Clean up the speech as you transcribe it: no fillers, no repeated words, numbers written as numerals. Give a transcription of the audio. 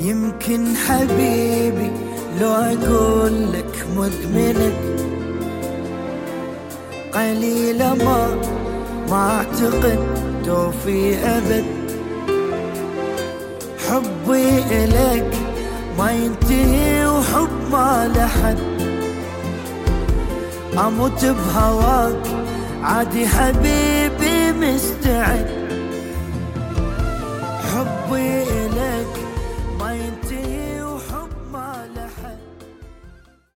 يمكن حبيبي لو أقول لك مدمنك قليلة ما أعتقد توفي أبد. حبي إليك ما ينتهي وحب ما لحد، أموت بهواك عادي حبيبي مستعد.